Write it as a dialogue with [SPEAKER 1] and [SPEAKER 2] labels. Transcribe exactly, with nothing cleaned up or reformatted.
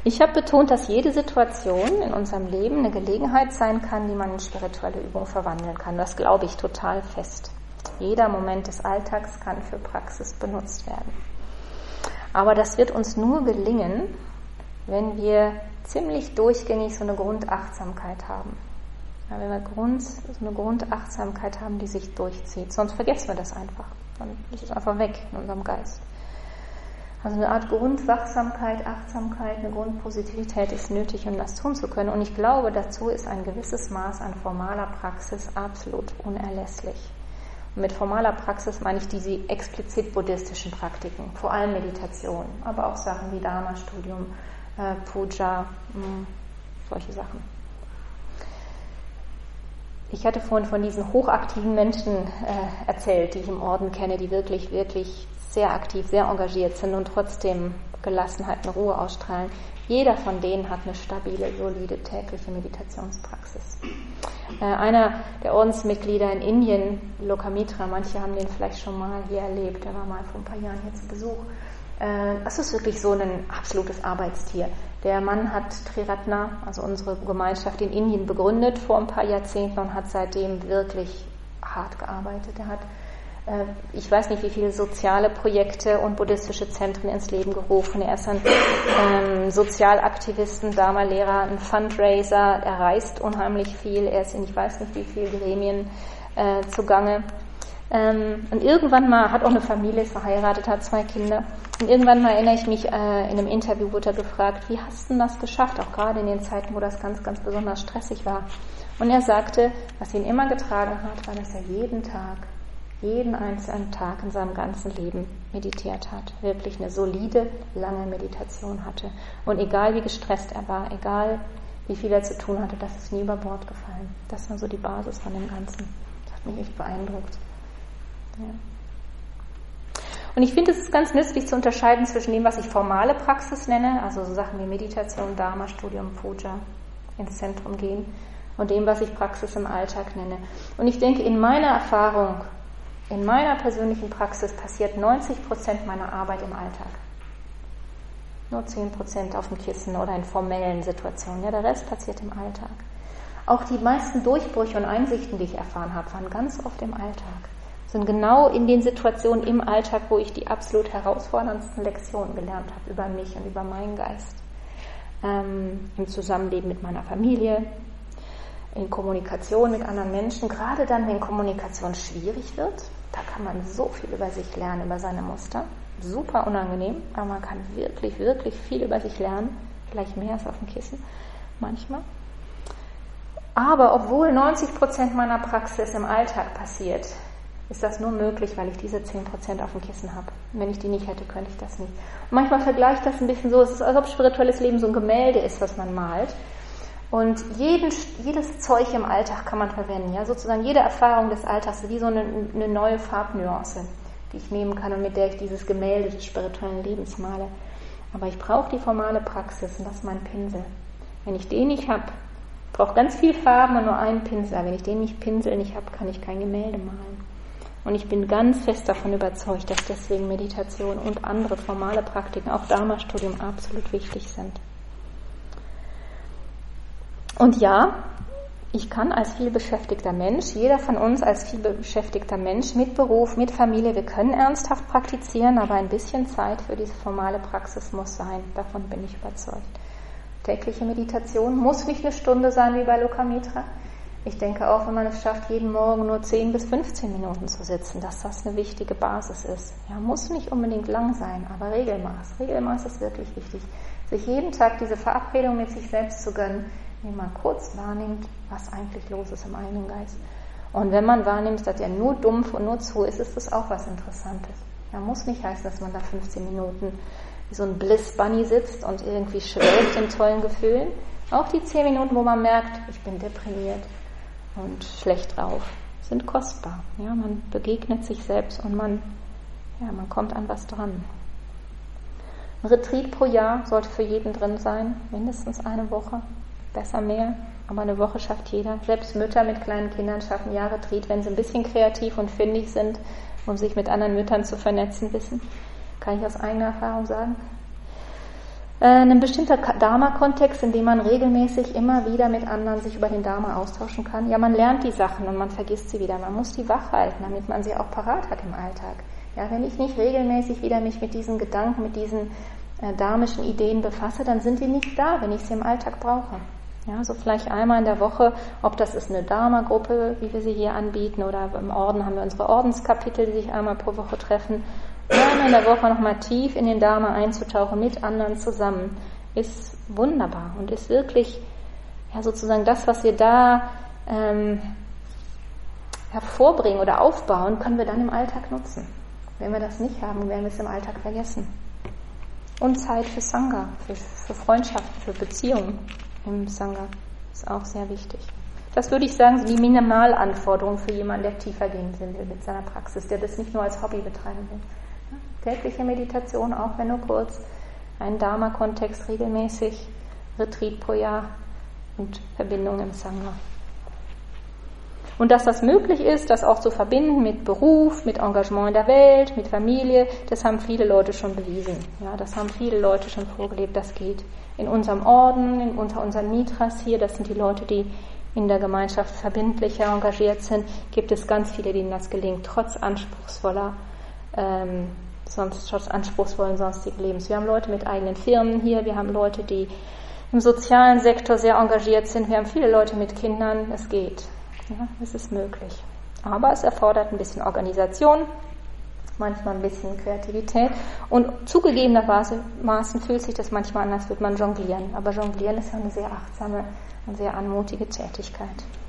[SPEAKER 1] Ich habe betont, dass jede Situation in unserem Leben eine Gelegenheit sein kann, die man in spirituelle Übung verwandeln kann. Das glaube ich total fest. Jeder Moment des Alltags kann für Praxis benutzt werden. Aber das wird uns nur gelingen, wenn wir ziemlich durchgängig so eine Grundachtsamkeit haben. Ja, wenn wir Grund, so eine Grundachtsamkeit haben, die sich durchzieht. Sonst vergessen wir das einfach. Dann ist es einfach weg in unserem Geist. Also eine Art Grundwachsamkeit, Achtsamkeit, eine Grundpositivität ist nötig, um das tun zu können. Und ich glaube, dazu ist ein gewisses Maß an formaler Praxis absolut unerlässlich. Und mit formaler Praxis meine ich diese explizit buddhistischen Praktiken, vor allem Meditation, aber auch Sachen wie Dharma-Studium, äh, Puja, mh, solche Sachen. Ich hatte vorhin von diesen hochaktiven Menschen äh, erzählt, die ich im Orden kenne, die wirklich, wirklich sehr aktiv, sehr engagiert sind und trotzdem Gelassenheit und Ruhe ausstrahlen. Jeder von denen hat eine stabile, solide tägliche Meditationspraxis. Äh, einer der Ordensmitglieder in Indien, Lokamitra, manche haben den vielleicht schon mal hier erlebt, der war mal vor ein paar Jahren hier zu Besuch. Äh, das ist wirklich so ein absolutes Arbeitstier. Der Mann hat Triratna, also unsere Gemeinschaft in Indien, begründet vor ein paar Jahrzehnten und hat seitdem wirklich hart gearbeitet. Er hat ich weiß nicht, wie viele soziale Projekte und buddhistische Zentren ins Leben gerufen. Er ist ein ähm, Sozialaktivisten, Dharma-Lehrer, ein Fundraiser. Er reist unheimlich viel. Er ist in ich weiß nicht wie vielen Gremien äh, zugange. Ähm, und irgendwann mal, hat auch eine Familie, ist verheiratet, hat zwei Kinder. Und irgendwann mal erinnere ich mich, äh, in einem Interview wurde er gefragt, wie hast du denn das geschafft? Auch gerade in den Zeiten, wo das ganz, ganz besonders stressig war. Und er sagte, was ihn immer getragen hat, war, dass er jeden Tag jeden einzelnen Tag in seinem ganzen Leben meditiert hat, wirklich eine solide, lange Meditation hatte. Und egal wie gestresst er war, egal wie viel er zu tun hatte, das ist nie über Bord gefallen. Das war so die Basis von dem Ganzen. Das hat mich echt beeindruckt. Ja. Und ich finde, es ist ganz nützlich zu unterscheiden zwischen dem, was ich formale Praxis nenne, also so Sachen wie Meditation, Dharma-Studium, Puja, ins Zentrum gehen, und dem, was ich Praxis im Alltag nenne. Und ich denke, in meiner Erfahrung, in meiner persönlichen Praxis passiert neunzig Prozent meiner Arbeit im Alltag. Nur zehn Prozent auf dem Kissen oder in formellen Situationen. Ja, der Rest passiert im Alltag. Auch die meisten Durchbrüche und Einsichten, die ich erfahren habe, waren ganz oft im Alltag. Sind genau in den Situationen im Alltag, wo ich die absolut herausforderndsten Lektionen gelernt habe über mich und über meinen Geist. Ähm, im Zusammenleben mit meiner Familie, in Kommunikation mit anderen Menschen, gerade dann, wenn Kommunikation schwierig wird, da kann man so viel über sich lernen, über seine Muster. Super unangenehm, aber man kann wirklich, wirklich viel über sich lernen, vielleicht mehr als auf dem Kissen, manchmal. Aber obwohl neunzig Prozent meiner Praxis im Alltag passiert, ist das nur möglich, weil ich diese zehn Prozent auf dem Kissen habe. Wenn ich die nicht hätte, könnte ich das nicht. Und manchmal vergleicht das ein bisschen so, es ist, als ob spirituelles Leben so ein Gemälde ist, was man malt. Und jeden, jedes Zeug im Alltag kann man verwenden. Ja? Sozusagen jede Erfahrung des Alltags ist wie so eine, eine neue Farbnuance, die ich nehmen kann und mit der ich dieses Gemälde des spirituellen Lebens male. Aber ich brauche die formale Praxis und das ist mein Pinsel. Wenn ich den nicht habe, brauche ganz viel Farben und nur einen Pinsel. Wenn ich den nicht Pinsel nicht habe, kann ich kein Gemälde malen. Und ich bin ganz fest davon überzeugt, dass deswegen Meditation und andere formale Praktiken, auch Dharma-Studium, absolut wichtig sind. Und ja, ich kann als vielbeschäftigter Mensch, jeder von uns als vielbeschäftigter Mensch mit Beruf, mit Familie, wir können ernsthaft praktizieren, aber ein bisschen Zeit für diese formale Praxis muss sein. Davon bin ich überzeugt. Tägliche Meditation muss nicht eine Stunde sein wie bei Lokamitra. Ich denke auch, wenn man es schafft, jeden Morgen nur zehn bis fünfzehn Minuten zu sitzen, dass das eine wichtige Basis ist. Ja, muss nicht unbedingt lang sein, aber Regelmaß. Regelmaß ist wirklich wichtig. Sich jeden Tag diese Verabredung mit sich selbst zu gönnen, indem man kurz wahrnimmt, was eigentlich los ist im eigenen Geist. Und wenn man wahrnimmt, dass er nur dumpf und nur zu ist, ist das auch was Interessantes. Ja, muss nicht heißen, dass man da fünfzehn Minuten wie so ein Bliss-Bunny sitzt und irgendwie schwelgt in tollen Gefühlen. Auch die zehn Minuten, wo man merkt, ich bin deprimiert und schlecht drauf, sind kostbar. Ja, man begegnet sich selbst und man, ja, man kommt an was dran. Ein Retreat pro Jahr sollte für jeden drin sein, mindestens eine Woche. Besser mehr, aber eine Woche schafft jeder. Selbst Mütter mit kleinen Kindern schaffen ja Retreat, wenn sie ein bisschen kreativ und findig sind, um sich mit anderen Müttern zu vernetzen wissen. Kann ich aus eigener Erfahrung sagen. Ein bestimmter Dharma-Kontext, in dem man regelmäßig immer wieder mit anderen sich über den Dharma austauschen kann. Ja, man lernt die Sachen und man vergisst sie wieder. Man muss die wach halten, damit man sie auch parat hat im Alltag. Ja, wenn ich nicht regelmäßig wieder mich mit diesen Gedanken, mit diesen äh, dharmischen Ideen befasse, dann sind die nicht da, wenn ich sie im Alltag brauche. Ja, so vielleicht einmal in der Woche, ob das ist eine Dharma-Gruppe, wie wir sie hier anbieten, oder im Orden haben wir unsere Ordenskapitel, die sich einmal pro Woche treffen. Einmal in der Woche nochmal tief in den Dharma einzutauchen, mit anderen zusammen, ist wunderbar und ist wirklich ja sozusagen das, was wir da ähm, hervorbringen oder aufbauen, können wir dann im Alltag nutzen. Wenn wir das nicht haben, werden wir es im Alltag vergessen. Und Zeit für Sangha, für, für Freundschaften, für Beziehungen im Sangha ist auch sehr wichtig. Das würde ich sagen, sind die Minimalanforderungen für jemanden, der tiefer gehen will mit seiner Praxis, der das nicht nur als Hobby betreiben will. Tägliche Meditation, auch wenn nur kurz, einen Dharma-Kontext regelmäßig, Retreat pro Jahr und Verbindung im Sangha. Und dass das möglich ist, das auch zu verbinden mit Beruf, mit Engagement in der Welt, mit Familie, das haben viele Leute schon bewiesen. Ja, das haben viele Leute schon vorgelebt, das geht. In unserem Orden, in unter unseren Mitras hier, das sind die Leute, die in der Gemeinschaft verbindlicher engagiert sind, gibt es ganz viele, denen das gelingt, trotz anspruchsvoller ähm, sonst trotz anspruchsvollen sonstigen Lebens. Wir haben Leute mit eigenen Firmen hier, wir haben Leute, die im sozialen Sektor sehr engagiert sind, wir haben viele Leute mit Kindern, es geht. Ja, es ist möglich. Aber es erfordert ein bisschen Organisation, manchmal ein bisschen Kreativität und zugegebenermaßen fühlt sich das manchmal an, als würde man jonglieren. Aber jonglieren ist ja eine sehr achtsame und sehr anmutige Tätigkeit.